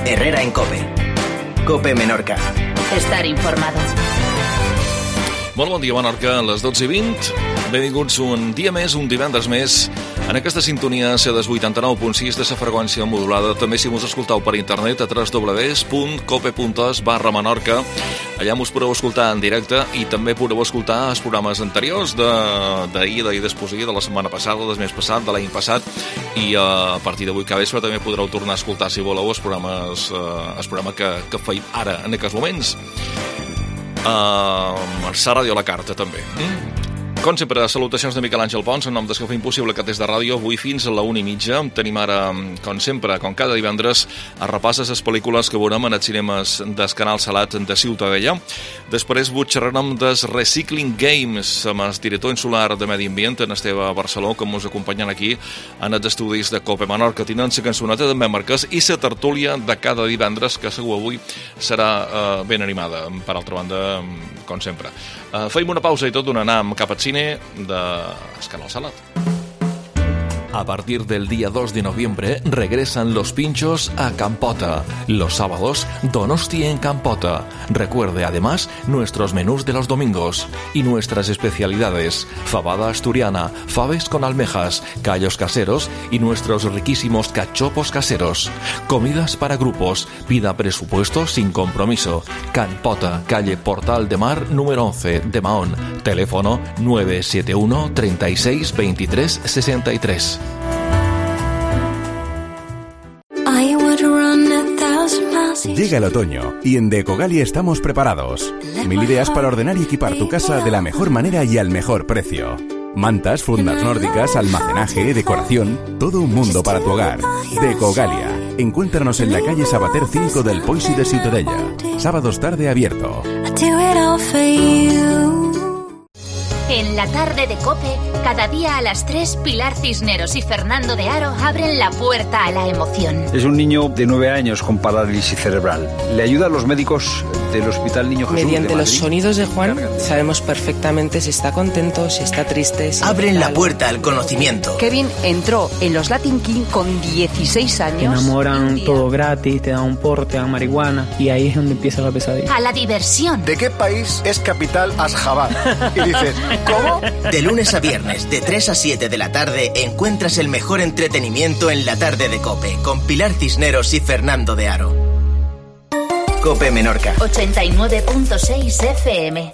Herrera en COPE. COPE Menorca. Estar informado. Molt bon dia, Menorca, a les 12:20. Benvinguts un dia més, un divendres més, en aquesta sintonia CEDES 89.6 de la freqüència modulada. També si mos escoltau per internet a www.cope.es/Menorca. Allà mos podeu escoltar en directe i també podeu escoltar els programes anteriors d'ahir d'esposir, de la setmana passada, del mes passat, de l'any passat, i a partir d'avui cada vespre també podreu tornar a escoltar, si voleu, el programa que feim ara, en aquests moments. A la ràdio a la carta, també. Com sempre, salutacions de Miquel Àngel Pons, en nom dels que fem possible que des de ràdio, avui fins a la 1:30. Tenim ara, com sempre, com cada divendres, a repasses les pel·lícules que veurem en els cinemes del Canal Salat de Ciutadella. Després xerrarem des Recycling Games amb el director insular de Medi Ambient, en Esteve Barceló, que ens acompanyen aquí en els estudis de COPE Menorca. Tenen la cançoneta d'en Marquès i la tertúlia de cada divendres, que segur avui serà ben animada, per altra banda, com sempre. Feim una pausa i tot anam cap al cine de Canal Salat. A partir del día 2 de noviembre regresan los pinchos a Campota. Los sábados, Donosti en Campota. Recuerde además nuestros menús de los domingos y nuestras especialidades: fabada asturiana, faves con almejas, callos caseros y nuestros riquísimos cachopos caseros. Comidas para grupos. Pida presupuesto sin compromiso. Campota, calle Portal de Mar número 11 de Mahón. Teléfono 971 36 23 63. Llega el otoño y en Decogalia estamos preparados. 1000 ideas para ordenar y equipar tu casa de la mejor manera y al mejor precio. Mantas, fundas nórdicas, almacenaje, decoración, todo un mundo para tu hogar. Decogalia. Encuéntranos en la calle Sabater 5 del Poissy de Ciutadella. Sábados tarde abierto. En la tarde de COPE, cada día a las 3, Pilar Cisneros y Fernando de Aro abren la puerta a la emoción. Es un niño de 9 años con parálisis cerebral. Le ayudan los médicos del Hospital Niño Jesús Mediante de los Madrid. Sonidos de Juan, sabemos perfectamente si está contento, si está triste. Si abren la puerta al conocimiento. Kevin entró en los Latin King con 16 años. Te enamoran todo gratis, te dan un porro, te dan marihuana, y ahí es donde empieza la pesadilla. A la diversión. ¿De qué país es capital Asjabad? Y dices, ¿cómo? De lunes a viernes, de 3 a 7 de la tarde, encuentras el mejor entretenimiento en la tarde de COPE, con Pilar Cisneros y Fernando de Aro. COPE Menorca. 89.6 FM.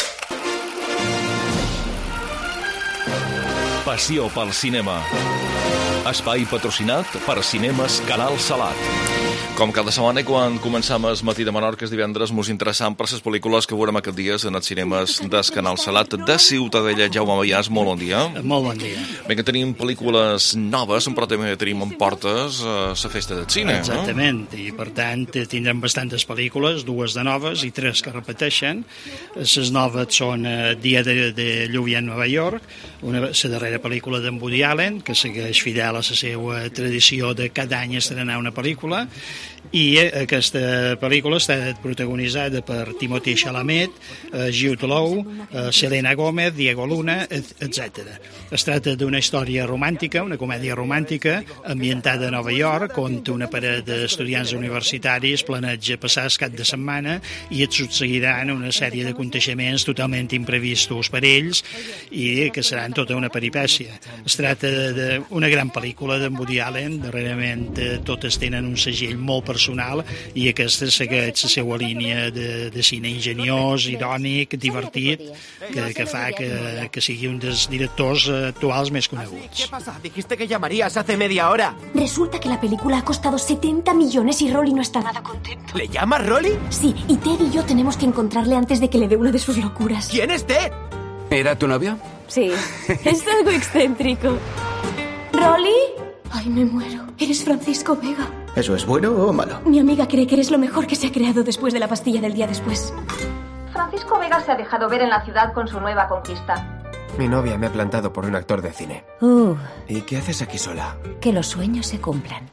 Passió pel cinema. Espai patrocinat per Cinemes Canal Salat. Com cada setmana, quan començam el matí de Menorca, divendres, mos interessam per les pel·lícules que veurem aquests dies en els cinemes del Canal Salat de Ciutadella. Jaume Maiàs, molt bon dia. Molt bon dia. Bé, que tenim pel·lícules noves, però també tenim en portes la festa del cine. Exactament, i per tant tindrem bastantes pel·lícules, 2 de noves i 3 que repeteixen. Les noves són Dia de lluvia en Nova York, la darrera pel·lícula d'en Woody Allen, que segueix fidel a la seva tradició de cada any estrenar una pel·lícula, i aquesta pel·lícula està protagonitzada per Timothée Chalamet, Jude Law, Selena Gomez, Diego Luna, etc. Es tracta d'una història romàntica, una comèdia romàntica ambientada a Nova York, on una parella d'estudiants universitaris planeja passar el cap de setmana i et succeiran una sèrie d'aconteixements totalment imprevistos per ells i que seran tota una peripècia. Es tracta d'una gran pel·lícula d'en Woody Allen, darrerament totes tenen un segell molt personal i aquesta segueix la seva línia de cine ingeniós, irònic, divertit, que fa que sigui un dels directors actuals més coneguts. ¿Qué pasa? Dijiste que llamarías hace media hora. Resulta que la película ha costado 70 millones y Rolly no está nada contento. ¿Le llamas Rolly? Sí, y Ted y yo tenemos que encontrarle antes de que le dé una de sus locuras. ¿Quién es Ted? ¿Era tu novio? Sí, es algo excéntrico. ¿Rolly? Ay, me muero. Eres Francisco Vega. ¿Eso es bueno o malo? Mi amiga cree que eres lo mejor que se ha creado después de la pastilla del día después. Francisco Vega se ha dejado ver en la ciudad con su nueva conquista. Mi novia me ha plantado por un actor de cine. ¿Y qué haces aquí sola? Que los sueños se cumplan.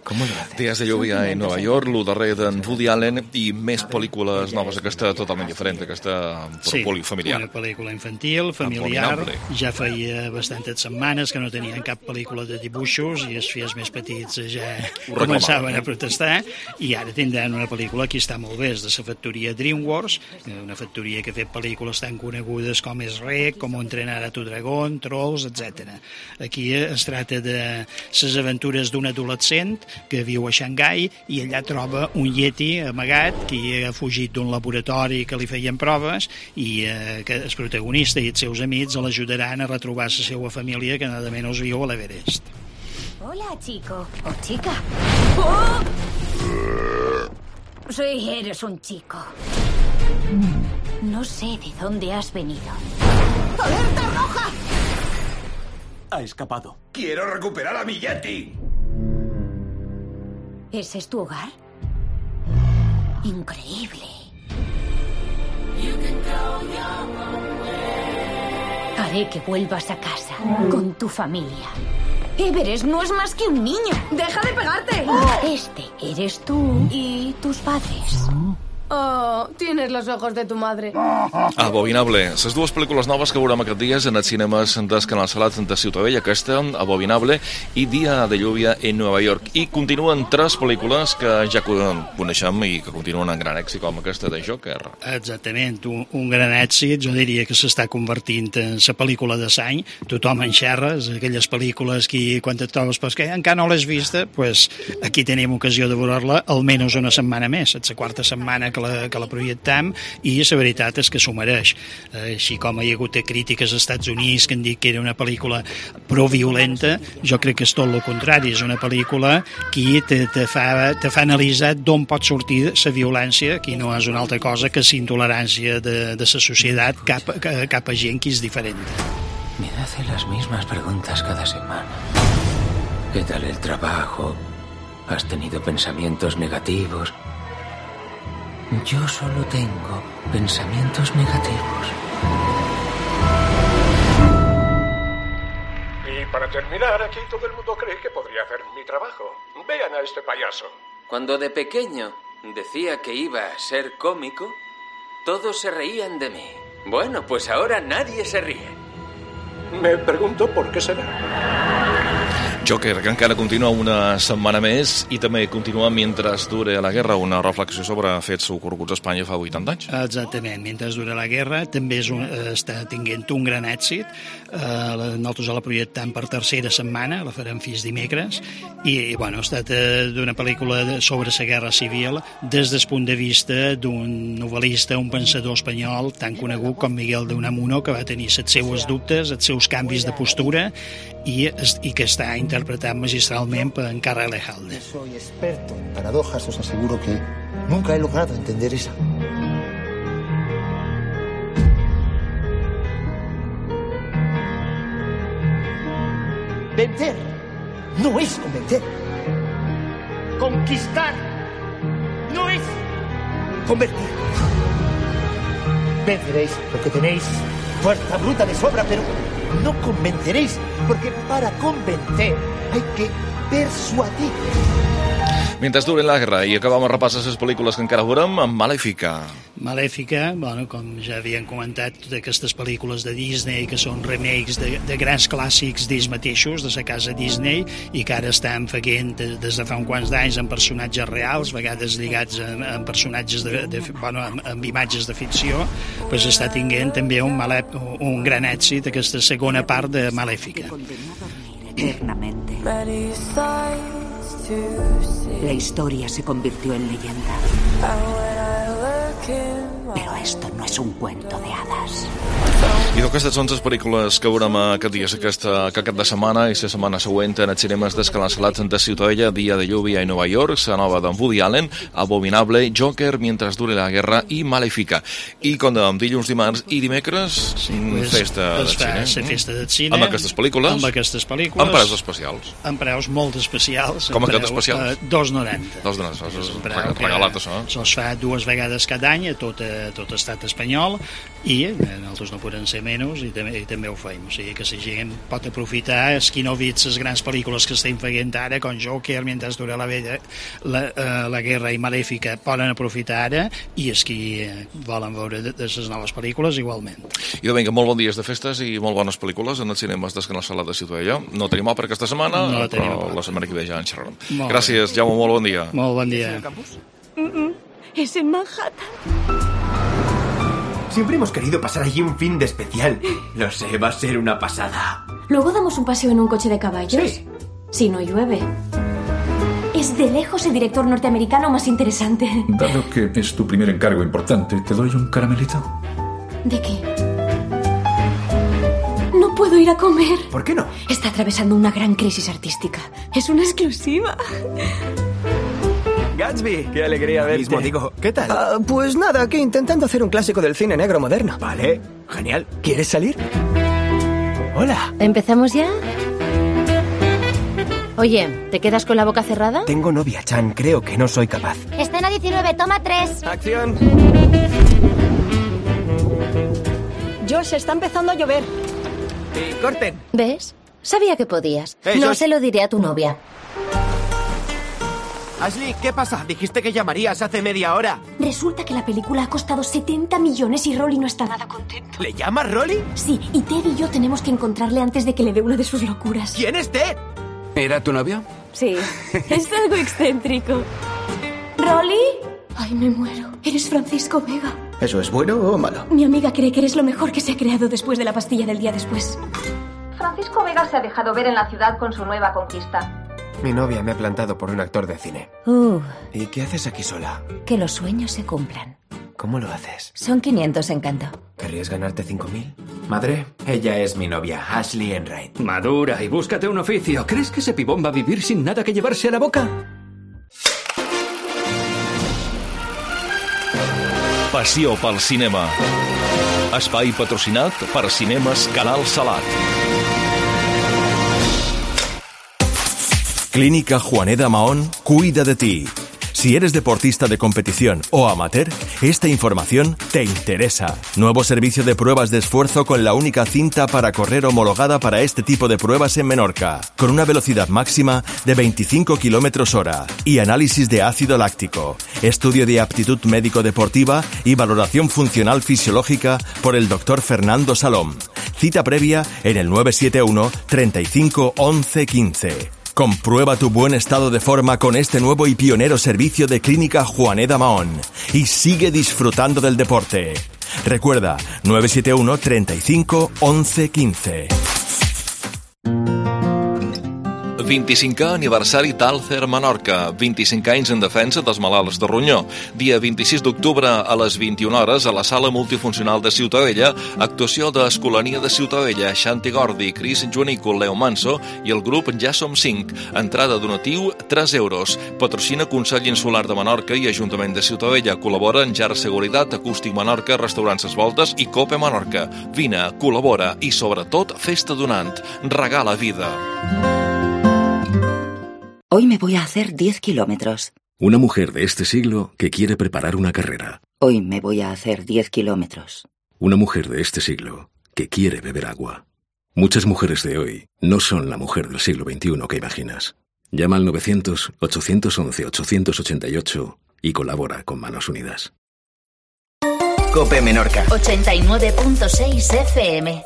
Días de lluvia en Nova York, lo darrer d'en Woody Allen i més pel·lícules noves, aquesta totalment diferent, aquesta familiar. Una pel·lícula infantil, familiar. Ja feia bastantes setmanes que no tenien cap pel·lícula de dibuixos i els fills més petits ja començaven a protestar, i ara tindran una pel·lícula que està molt bé, és de la factoria DreamWorks, una factoria que ha fet pel·lícules tan conegudes com Shrek, com Entrenar a tu dragón, Trolls, etc. Aquí es tracta de les aventures d'un adolescent que viu a Xangai i allà troba un yeti amagat que ha fugit d'un laboratori que li feien proves, i que el protagonista i els seus amics l'ajudaran a retrobar la seva família que nada menos viu a l'Everest. Hola, chico o chica. ¡Oh! Sí, eres un chico. No sé de dónde has venido. ¡Alerta roja! Ha escapado. ¡Quiero recuperar a mi yeti! ¿Ese es tu hogar? Increíble. Haré que vuelvas a casa con tu familia. Everest no es más que un niño. ¡Deja de pegarte! Este eres tú y tus padres. Oh, tienes los ojos de tu madre. Abominable. Les dues pel·lícules noves que veurem aquests dies en els cinemes dels Canal Salat de Ciutadella, aquesta, Abominable, i Dia de lluvia en Nova York. I continuen tres pel·lícules que ja coneixem i que continuen en gran èxit, com aquesta de Joker. Exactament, un gran èxit. Jo diria que s'està convertint en la pel·lícula de l'any. Tothom en xerra, aquelles pel·lícules que quan et trobes que encara no l'has vista, pues aquí tenim ocasió de veure-la almenys una setmana més. És la quarta setmana que la projectam, i la veritat és que s'ho mereix. Així com hi ha hagut crítiques als Estats Units que han dit que era una pel·lícula proviolenta, jo crec que és tot el contrari. És una pel·lícula que te fa analitzar d'on pot sortir la violència, que no és una altra cosa que la intolerància de la societat cap a gent que és diferent. Me hace las mismas preguntas cada semana. ¿Qué tal el trabajo? ¿Has tenido pensamientos negativos? Yo solo tengo pensamientos negativos. Y para terminar, aquí todo el mundo cree que podría hacer mi trabajo. Vean a este payaso. Cuando de pequeño decía que iba a ser cómico, todos se reían de mí. Bueno, pues ahora nadie se ríe. Me pregunto por qué será. Joker, que encara continua una setmana més i també continua mentre dure la guerra, una reflexió sobre fets ocorreguts a Espanya fa 80 anys. Exactament, mentre dura la guerra també està tinguent un gran èxit. Nosaltres la projectam per tercera setmana, la farem fins dimecres, i bueno, ha estat d'una pel·lícula sobre la guerra civil des del punt de vista d'un novel·lista, un pensador espanyol tan conegut com Miguel de Unamuno, que va tenir els seus dubtes, els seus canvis de postura, i que està interpretat magistralment per en Karel Ejalde. Soy experto en paradojas, os aseguro que nunca he logrado entender esa. Vencer no es convencer. Conquistar no es convertir. Venceréis porque tenéis fuerza bruta de sobra, pero no convenceréis, porque para convencer hay que persuadir. Mentre dure la guerra, i acabem a repassar les pel·lícules que encara veurem, amb Malèfica. Malèfica, bueno, com ja havien comentat, totes aquestes pel·lícules de Disney que són remakes de grans clàssics d'ells mateixos, de la casa Disney, i que ara estan fent des de fa uns quants d'anys amb personatges reals, vegades lligats amb personatges amb imatges de ficció, doncs està tinguent també un gran èxit aquesta segona part de Malèfica. Eternamente. La historia se convirtió en leyenda. Pero esto no es un cuento de hadas. I d'aquestes són les pel·lícules que veurem aquest dia, que cap de setmana i la setmana següent en els cinemes d'Escalà Salat de Ciutadella, Dia de lluvia en Nova York, la nova d'en Woody Allen, Abominable, Joker, Mientras dure la guerra i Malèfica. I com dèiem, dilluns, dimarts i dimecres, festa de cine. Festa de cine. Amb aquestes pel·lícules. Amb aquestes pel·lícules. Amb preus especials. Amb preus molt especials. Com aquest especial? 2,90. 2,90. Regalat, això. Se'ls fa 2 vegades cada any a tot estat espanyol, i nosaltres no poden ser menys i també ho feim. O sigui que la gent pot aprofitar, els qui no ha vist les grans pel·lícules que estem fent ara, com Joker, Mientras dura la guerra i Malèfica, poden aprofitar ara, i els qui volen veure de les noves pel·lícules igualment. I vinga, molt bon dies de festes i molt bones pel·lícules en els cinemes d'Escanal Sala de Ciutadella. No tenim òpera aquesta setmana, però la setmana que ve ja en xerrarem. Gràcies, Jaume, molt bon dia. Molt bon dia. Es en Manhattan. Siempre hemos querido pasar allí un fin de especial. Lo sé, va a ser una pasada. Luego damos un paseo en un coche de caballos. Sí. Si no llueve. Es de lejos el director norteamericano más interesante. Dado que es tu primer encargo importante, ¿te doy un caramelito? ¿De qué? No puedo ir a comer. ¿Por qué no? Está atravesando una gran crisis artística. Es una exclusiva. Gatsby, qué alegría verte. Mismo digo, ¿qué tal? Pues nada, aquí intentando hacer un clásico del cine negro moderno. Vale, genial. ¿Quieres salir? Hola. ¿Empezamos ya? Oye, ¿te quedas con la boca cerrada? Tengo novia, Chan. Creo que no soy capaz. Escena 19, toma 3. ¡Acción! Josh, está empezando a llover. Sí, corten. ¿Ves? Sabía que podías. No Josh. se lo diré a tu novia. Ashley, ¿qué pasa? Dijiste que llamarías hace media hora. Resulta que la película ha costado 70 millones y Rolly no está nada contento. ¿Le llamas Rolly? Sí, y Ted y yo tenemos que encontrarle antes de que le dé una de sus locuras. ¿Quién es Ted? ¿Era tu novio? Sí, es algo excéntrico. ¿Rolly? Ay, me muero. Eres Francisco Vega. ¿Eso es bueno o malo? Mi amiga cree que eres lo mejor que se ha creado después de la pastilla del día después. Francisco Vega se ha dejado ver en la ciudad con su nueva conquista. Mi novia me ha plantado por un actor de cine. ¿Y qué haces aquí sola? Que los sueños se cumplan. ¿Cómo lo haces? Son 500 en canto. ¿Querrías ganarte 5.000? Madre, ella es mi novia, Ashley Enright. Madura y búscate un oficio. ¿Crees que ese pibón va a vivir sin nada que llevarse a la boca? Passió pel cinema. Espai patrocinat per Cinemes Canal Salat. Clínica Juaneda Mahón cuida de ti. Si eres deportista de competición o amateur, esta información te interesa. Nuevo servicio de pruebas de esfuerzo con la única cinta para correr homologada para este tipo de pruebas en Menorca, con una velocidad máxima de 25 km/h y análisis de ácido láctico, estudio de aptitud médico-deportiva y valoración funcional fisiológica por el Dr. Fernando Salom. Cita previa en el 971 35 11 15. Comprueba tu buen estado de forma con este nuevo y pionero servicio de Clínica Juaneda Mahón y sigue disfrutando del deporte. Recuerda, 971 35 11 15. 25è aniversari d'Alcer Menorca, 25 anys en defensa dels malalts de ronyó. Dia 26 d'octubre a les 21 hores a la sala multifuncional de Ciutadella, actuació de Escolania de Ciutadella, Xanti Gordi, Cris Joanico, Leo Manso i el grup Ja Som 5. Entrada donatiu 3 euros. Patrocina Consell Insular de Menorca i Ajuntament de Ciutadella. Col·labora en Jar Seguretat, Acústic Menorca, Restaurants Ses Voltes i Cope Menorca. Vine, col·labora i sobretot festa donant. Regala vida. Hoy me voy a hacer 10 kilómetros. Una mujer de este siglo que quiere preparar una carrera. Hoy me voy a hacer 10 kilómetros. Una mujer de este siglo que quiere beber agua. Muchas mujeres de hoy no son la mujer del siglo XXI que imaginas. Llama al 900-811-888 y colabora con Manos Unidas. Cope Menorca 89.6 FM.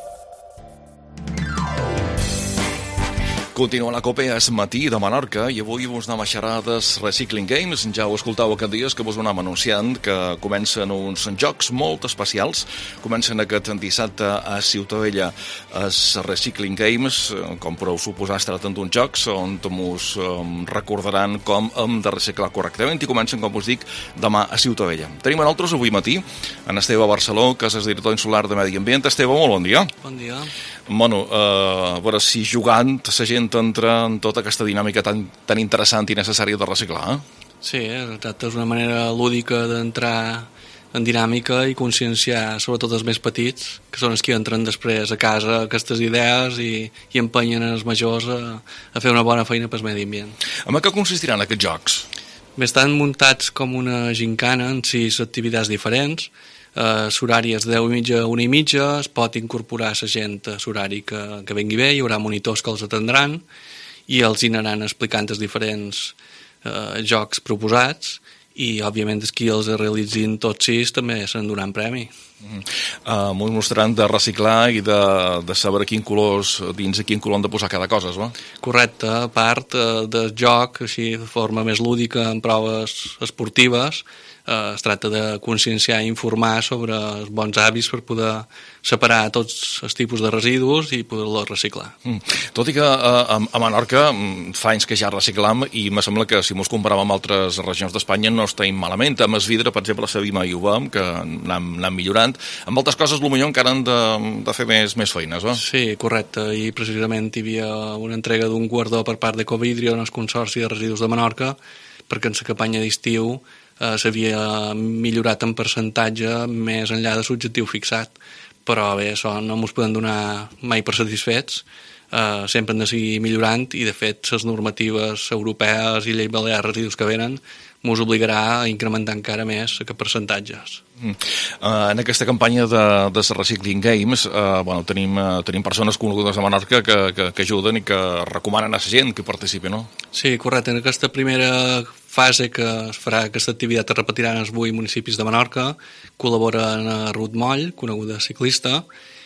Continua la Cope és matí de Menorca i avui vos anem a xerrar dels Recycling Games. Ja ho escoltau aquests dies que vos anàvem anunciant que comencen uns jocs molt especials. Comencen aquest dissabte a Ciutadella els Recycling Games, com podeu suposar es tracten d'uns jocs on mos recordaran com hem de reciclar correctament i comencen, com us dic, demà a Ciutadella. Tenim a nosaltres avui matí en Esteve Barceló, que és el director insular de Medi Ambient. Esteve, molt bon dia. Bon dia. Bueno, a veure si jugant la gent entra en tota aquesta dinàmica tan interessant i necessària de reciclar. Sí, exacte, és una manera lúdica d'entrar en dinàmica i conscienciar sobretot els més petits, que són els que entren després a casa aquestes idees i empenyen els majors a fer una bona feina pel medi ambient. En què consistiran aquests jocs? Bé, estan muntats com una gincana en 6 activitats diferents. l'horari és de 10:30 a 1:30, es pot incorporar la gent a l'horari que vengui bé, hi haurà monitors que els atendran i els aniran explicant els diferents jocs proposats i, òbviament, els qui els realitzin tots 6 també se'n donaran premi. M'ho mostraran de reciclar i de saber quin colors dins i quin color han de posar cada cosa, va? Correcte, a part del joc, així de forma més lúdica, en proves esportives, es tracta de conscienciar i informar sobre els bons hàbits per poder separar tots els tipus de residus i poder-los reciclar. Tot i que a Menorca fa anys que ja reciclam i me sembla que si mos comparàvem amb altres regions d'Espanya no estem malament. Amb el vidre, per exemple, a Sabima i ho veiem, que anem millorant. Amb moltes coses potser encara han de fer més feines, va? Sí, correcte, i precisament hi havia una entrega d'un guardó per part d'Ecovidrio en el Consorci de Residus de Menorca perquè en la campanya d'estiu s'havia millorat en percentatge més enllà de l'objectiu fixat, però bé, això no ens podem donar mai per satisfets, sempre hem de seguir millorant i de fet les normatives europees i llei balear residus que venen ens obligarà a incrementar encara més aquests percentatges. En aquesta campanya de les Recycling Games tenim persones conegudes a Menorca que ajuden i que recomanen a la gent que participi, no? Sí, correcte. En aquesta primera fase que es farà aquesta activitat es repetirà en els 8 municipis de Menorca, col·laboren a Ruth Moll, coneguda ciclista,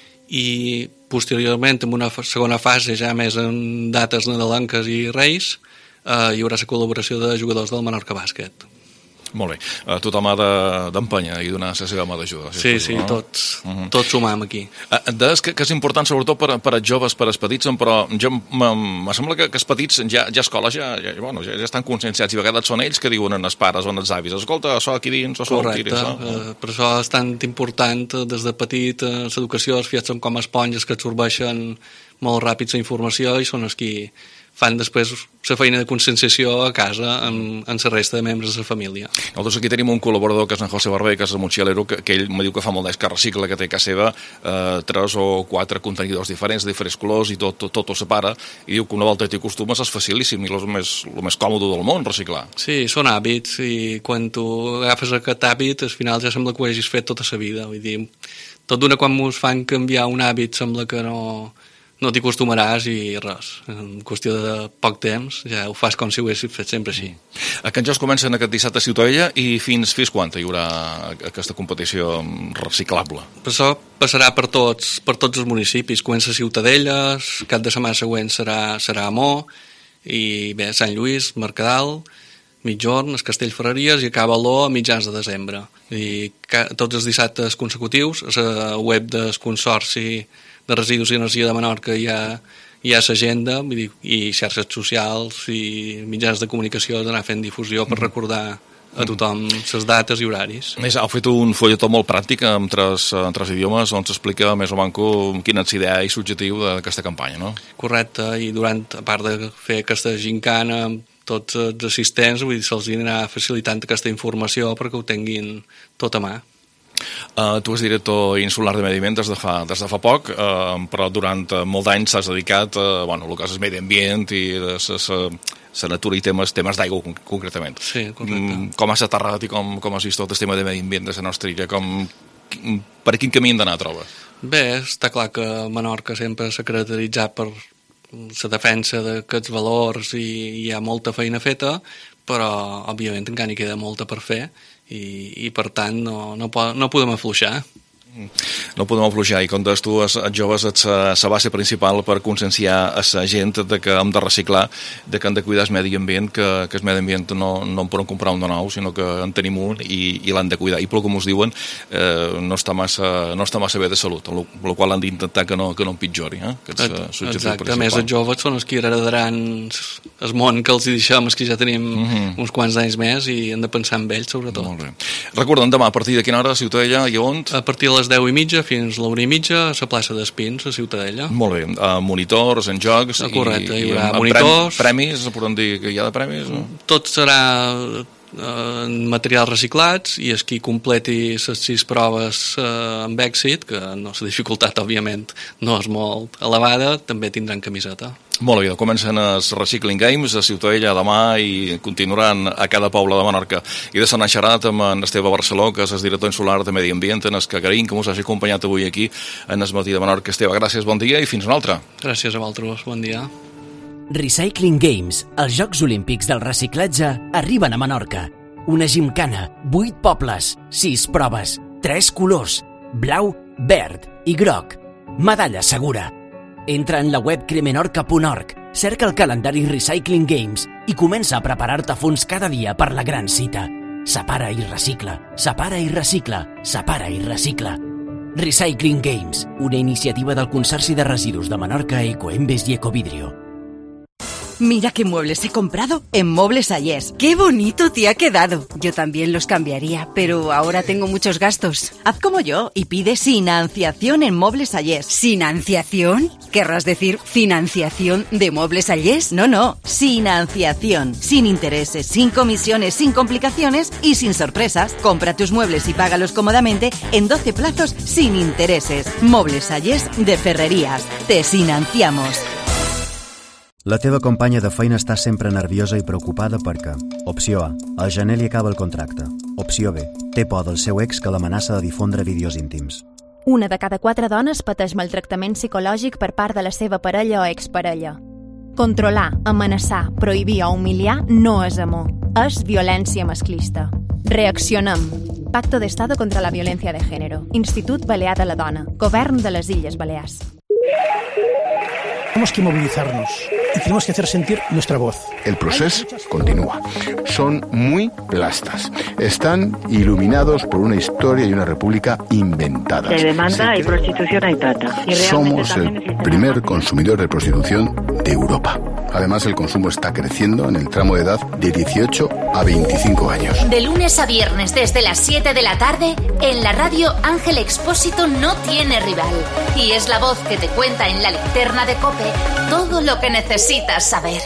i posteriorment en una segona fase ja més en dates nadalenques i reis hi haurà la col·laboració de jugadors del Menorca Bàsquet. Molt bé, tothom ha d'empènyer i donar la seva mà d'ajuda. Sí, tots sumam aquí. Que és important sobretot per als joves, per als petits, però me sembla que els petits ja a escola ja estan conscienciats i a vegades són ells que diuen als pares o als avis, escolta, això aquí dins, això no tiris. Correcte, per això és tan important des de petit l'educació, els fiats són com esponges que absorbeixen molt ràpid la informació i són els qui fan després la feina de conscienciació a casa amb la resta de membres de la família. Nosaltres aquí tenim un col·laborador que és en José Barber, que és el motxilero, que ell me diu que fa molt d'anys que recicla, que té a casa seva 3 o 4 contenidors diferents, de diferents colors, i tot ho separa, i diu que una volta t'hi acostumes és facilíssim i el més còmode del món reciclar. Sí, són hàbits, i quan tu agafes aquest hàbit, al final ja sembla que ho hagis fet tota la vida. Vull dir, tot d'una quan ens fan canviar un hàbit sembla que no t'hi acostumaràs i res. En qüestió de poc temps ja ho fas com si ho haguessis fet sempre així. Aquests jocs comencen aquest dissabte a Ciutadella i fins quan hi haurà aquesta competició reciclable? Això passarà per tots els municipis. Comença a Ciutadella, cap de setmana següent serà a Mo, i bé, Sant Lluís, Mercadal, Mitjorn, el Castell Ferreries i acaba a l'O a mitjans de desembre. I tots els dissabtes consecutius a la web del Consorci de Residus i Energia de Menorca hi ha l'agenda i xarxes socials i mitjans de comunicació d'anar fent difusió per recordar a tothom les dates i horaris. Heu fet un folletó molt pràctic amb tres idiomes on s'explica més o manco quina és l'idea i l'objectiu d'aquesta campanya, no? Correcte, i a part de fer aquesta gincana amb tots els assistents, se'ls anirà facilitant aquesta informació perquè ho tinguin tot a mà. Tu ets director insular de Medi Ambient des de fa poc, però durant molt d'anys s'has dedicat a el que és el medi ambient i la natura i temes d'aigua concretament. Sí, correcte. Com has aterrat i com has vist tot el tema de medi ambient de la nostra illa? Per quin camí hem d'anar, trobes? Bé, està clar que Menorca sempre s'ha caracteritzat per la defensa d'aquests valors i hi ha molta feina feta, però òbviament encara n'hi queda molta per fer i per tant no podem afluixar. No podem afluixar, i com deies tu, els joves ets la base principal per conscienciar a la gent de que hem de reciclar, de que hem de cuidar el medi ambient, que el medi ambient no en podem comprar un de nou, sinó que en tenim un i l'han de cuidar. I pel que ens diuen, no està massa bé de salut, amb la qual han d'intentar que no empitjori. Exacte, a més els joves són els que heredaran el món que els deixem, els que ja tenim uns quants anys més, i hem de pensar en ells, sobretot. Molt bé. Recorda'm, demà, a partir de quina hora, a Ciutadella i on? A partir de les 10:30 fins a l'1:30 a la plaça d'Espins, a Ciutadella. Molt bé, monitors, en jocs... Correcte, hi haurà monitors... Premis, podem dir que hi ha de premis? Tot serà materials reciclats, i el qui completi les 6 proves amb èxit, que la dificultat, òbviament, no és molt elevada, també tindran camiseta. Molt bé, comencen els Recycling Games a Ciutadella demà i continuaran a cada poble de Menorca. I de Sant Aixerat amb en Esteve Barceló, que és el director insular de Medi Ambient, en el que agraïm que ens hagi acompanyat avui aquí en el matí de Menorca. Esteve, gràcies, bon dia i fins una altra. Gràcies a vosaltres, bon dia. Recycling Games, els Jocs Olímpics del reciclatge, arriben a Menorca. Una gimcana, 8 pobles, 6 proves, 3 colors, blau, verd i groc. Medalla segura. Entra en la web cremenorca.org, cerca el calendari Recycling Games i comença a preparar-te a fons cada dia per la gran cita. Separa i recicla, separa i recicla, separa i recicla. Recycling Games, una iniciativa del Consorci de Residus de Menorca, Ecoembes y Ecovidrio. Mira qué muebles he comprado en Mobles Ayés. ¡Qué bonito te ha quedado! Yo también los cambiaría, pero ahora tengo muchos gastos. Haz como yo y pide financiación en Mobles Ayés. ¿Financiación? ¿Querrás decir financiación de Mobles Ayés? No, financiación. Sin intereses, sin comisiones, sin complicaciones y sin sorpresas. Compra tus muebles y págalos cómodamente en 12 plazos sin intereses. Mobles Ayés de Ferrerías. Te financiamos. La teva companya de feina està sempre nerviosa i preocupada perquè, opció A, al gener li acaba el contracte. Opció B, té por del seu ex que l'amenaça de difondre vídeos íntims. Una de cada 4 dones pateix maltractament psicològic per part de la seva parella o exparella. Controlar, amenaçar, prohibir o humiliar no és amor, és violència masclista. Reaccionem. Pacto de Estado contra la Violencia de Género. Institut Balear de la Dona. Govern de les Illes Balears. Tenemos que movilizarnos y tenemos que hacer sentir nuestra voz. El proceso continúa. Son muy plastas. Están iluminados por una historia y una república inventadas. De demanda hay prostitución, hay trata. Y somos el primer consumidor de prostitución de Europa. Además, el consumo está creciendo en el tramo de edad de 18 a 25 años. De lunes a viernes desde las 7 de la tarde, en la radio Ángel Expósito no tiene rival. Y es la voz que te cuenta en la linterna de COPE todo lo que necesitas saber.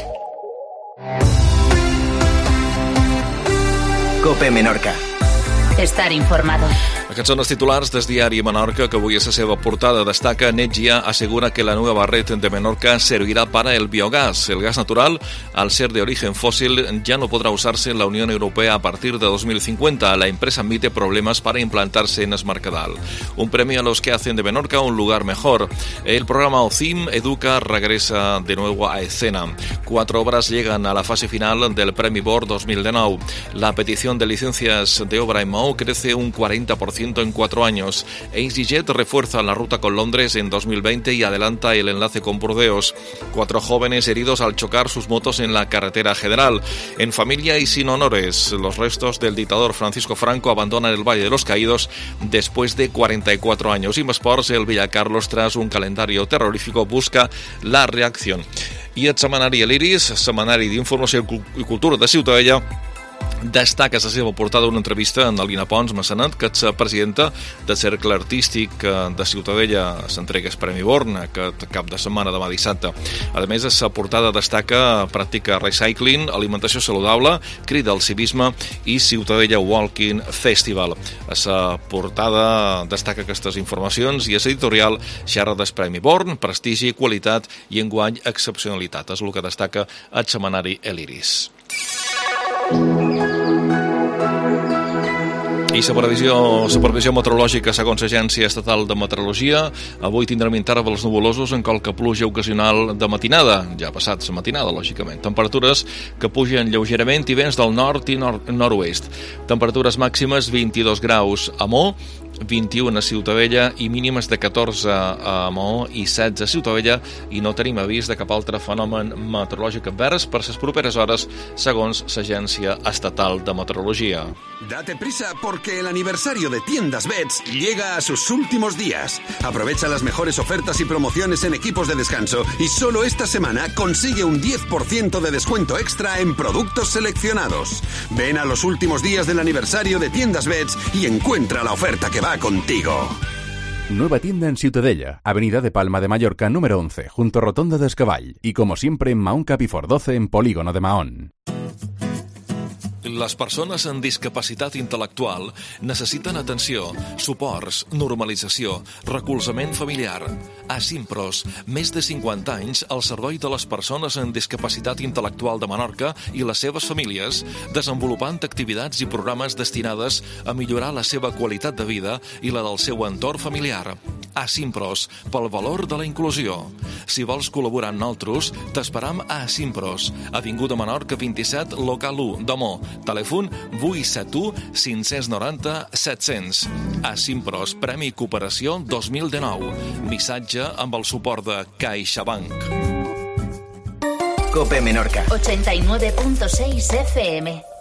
COPE Menorca. Estar informado. Aquests són els titulars del diari Menorca, que avui a la seva portada destaca: Netgia asegura que la nueva red de Menorca servirá para el biogás. El gas natural, al ser de origen fósil, ya no podrá usarse en la Unión Europea a partir de 2050. La empresa admite problemas para implantarse en Esmercadal. Un premio a los que hacen de Menorca un lugar mejor. El programa OCIM Educa regresa de nuevo a escena. 4 obras llegan a la fase final del Premi Board 2019. La petición de licencias de obra en Maó crece un 40% en 4 años. EasyJet refuerza la ruta con Londres en 2020 y adelanta el enlace con Burdeos. 4 jóvenes heridos al chocar sus motos en la carretera general. En familia y sin honores, los restos del dictador Francisco Franco abandonan el Valle de los Caídos después de 44 años. Y Sports, el Villacarlos, tras un calendario terrorífico, busca la reacción. I el setmanari l'Iris, setmanari d'informació i cultura de Ciutadella, destaca a la seva portada una entrevista amb Alina Pons Massanet, que és presidenta del Cercle Artístic de Ciutadella. S'entrega el Premi Born aquest cap de setmana, demà dissabte. A més, a la portada destaca pràctica recycling, alimentació saludable, crida al civisme i Ciutadella Walking Festival. A la portada destaca aquestes informacions i a l'editorial xerra del Premi Born, prestigi, qualitat i enguany excepcionalitat. És el que destaca el setmanari l'Iris. I la previsió meteorològica, segons l'Agència Estatal de Meteorologia, avui tindrem intervals nuvolosos en qualque pluja ocasional de matinada. Ja ha passat la matinada, lògicament. Temperatures que pugen lleugerament i vents del nord i nord-oest. Temperatures màximes 22 graus a Maó, 21 a Ciutadella i mínimes de 14 a Maó i 16 a Ciutadella, i no tenim avís de cap altre fenomen meteorològic advers per les properes hores, segons l'Agència Estatal de Meteorologia. Date prisa porque el aniversario de Tiendas Bets llega a sus últimos días. Aprovecha las mejores ofertas y promociones en equipos de descanso y solo esta semana consigue un 10% de descuento extra en productos seleccionados. Ven a los últimos días del aniversario de Tiendas Bets y encuentra la oferta que va contigo. Nueva tienda en Ciutadella, Avenida de Palma de Mallorca, número 11, junto a Rotonda de Escaball. Y como siempre en Mahón Capifor 12, en Polígono de Mahón. Les persones amb discapacitat intel·lectual necessiten atenció, suports, normalització, recolzament familiar. Asimpros, més de 50 anys al servei de les persones amb discapacitat intel·lectual de Menorca i les seves famílies, desenvolupant activitats i programes destinades a millorar la seva qualitat de vida i la del seu entorn familiar. Asimpros, pel valor de la inclusió. Si vols col·laborar amb nosaltres, t'esperam a Asimpros, Avinguda Menorca 27, local 1, Domó. Telèfon 871 590 700. Asimpros, Premi Cooperació 2019. Missatge amb el suport de CaixaBank. Cope Menorca 89.6 FM.